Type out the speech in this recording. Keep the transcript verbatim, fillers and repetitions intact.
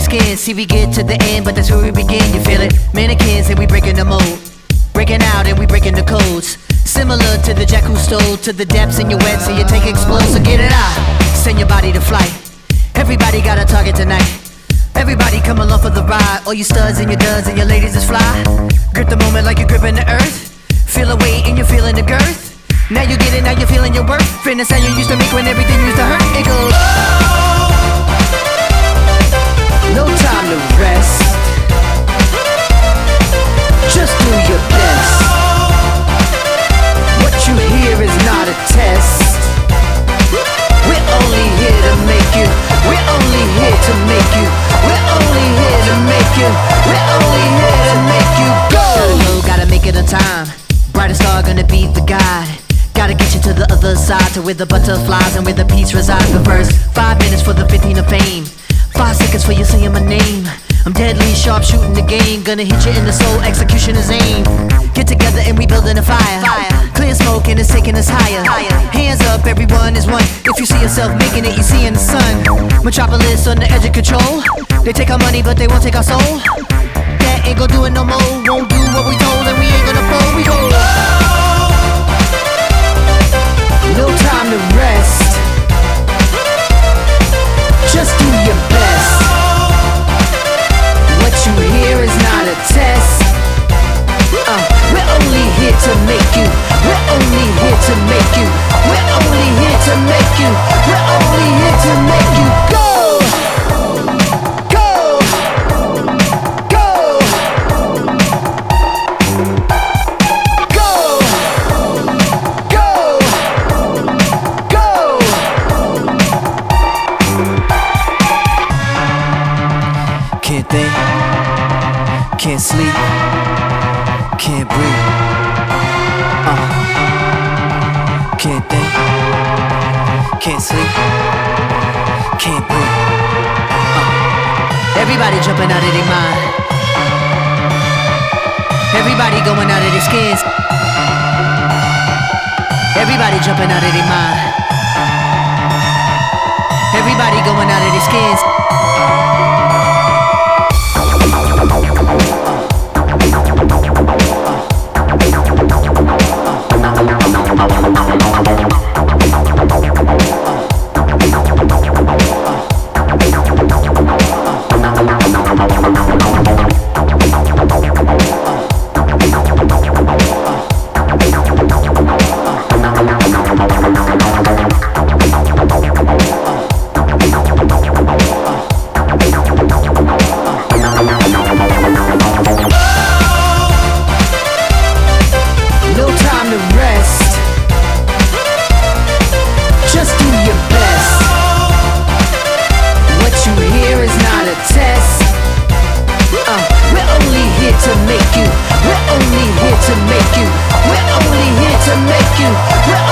skin. See, we get to the end, but that's where we begin. You feel it? Mannequins and we breaking the mold, breaking out and we breaking the codes. Similar to the jack who stole to the depths in your wet, so you take explode. So get it out, send your body to flight. Everybody got a target tonight. Everybody come along for the ride. All you studs and your duds and your ladies is fly. Grip the moment like you're gripping the earth. Feel a weight and you're feeling the girth. Now you get it, now you're feeling your worth. Friend the sound you used to make when everything used to hurt. It goes, no time to rest. Just do your best. What you hear is not a test. We're only here to make you. We're only here to make you. We're only here to make you. We're only here to make you go. Gotta go, gotta make it on time. Brightest star gonna be the guide. Gotta get you to the other side, to where the butterflies and where the peace resides. But first, five minutes for the fifteen of fame. Five seconds for you saying my name. I'm deadly sharp shooting the game. Gonna hit you in the soul, execution is aim. Get together and we building a fire. Clear smoke and it's taking us higher. Hands up, everyone is one. If you see yourself making it, you see in the sun. Metropolis on the edge of control. They take our money but they won't take our soul. That ain't gon' do it no more. Won't do what we told and we ain't gonna fold. We go, no time to rest. Just do your best. What you hear is not a test. uh, We're only here to make you. We're only here to make you. We're only here to make you. We're only here to make you go. Go. Go. Go. Go. Go. Can't think, can't sleep, can't breathe. Uh. Can't think, can't sleep, can't breathe. Uh. Everybody jumping out of their mind. Everybody going out of their skins. Everybody jumping out of their mind. Everybody going out of their skins. To make you, we're only here to make you, we're only here to make you, we're